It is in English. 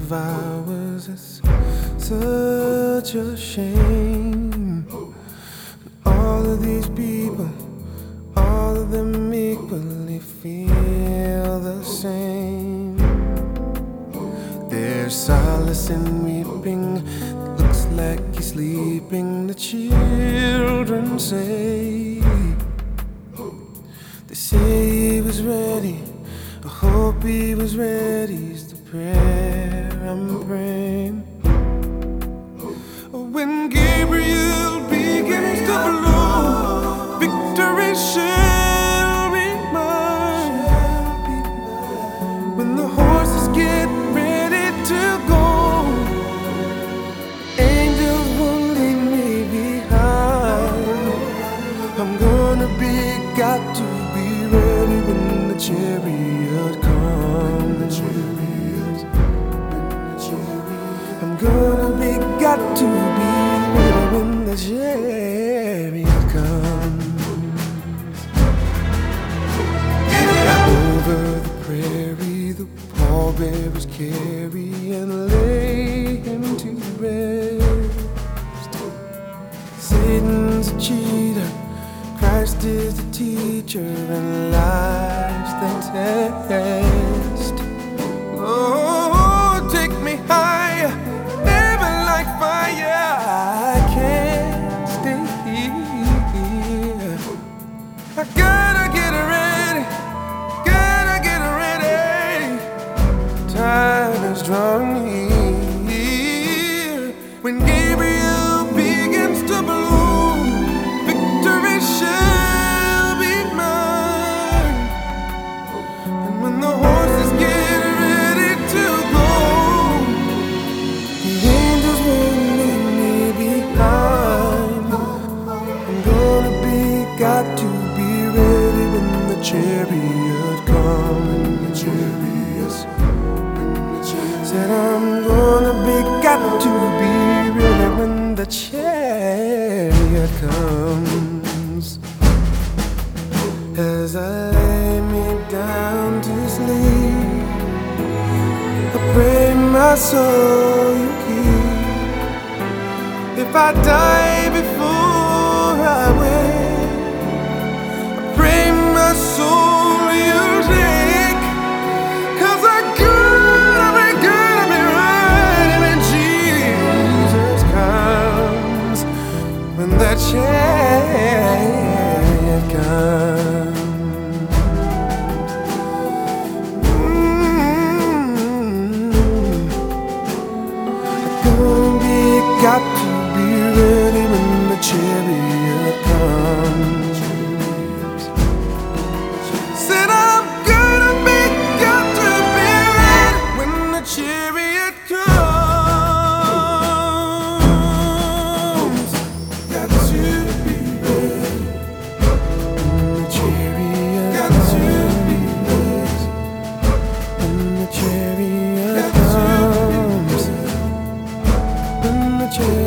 of ours. It's such a shame. All of these people, all of them equally feel the same. There's solace in weeping. It looks like he's sleeping. The children say, they say he was ready. I hope he was ready. Is the prayer I'm praying. When Gabriel begins to blow, victory shall be mine. When the horses get ready to go, angels won't leave me behind. I'm gonna be, got to be ready when the chariot comes. I'm gonna be, got to be ready when the chariot comes. Over the prairie, the pallbearers carry and lay him to rest. Satan's a cheater, Christ is the teacher, and life's the test. Oh, take me higher, never like fire. I can't stay here. I gotta get ready, gotta get ready. Time is drawing near. When Gabriel begins to blow, victory shall be mine. And when the horses get ready to go, the angels won't leave me behind. I'm gonna be, got to be ready when the chariot comes. Said I'm gonna be, got to be ready when the chariot comes. As I lay me down to sleep, I pray my soul you keep. If I die before I wake, I pray my soul you take. 'Cause I gotta be ready when Jesus comes. When that chariot comes. Got to be ready when the chariot comes. Said I'm gonna be, got to be ready when the chariot comes. Got to be ready when the chariot got to be ready when the chariot comes. When the chariot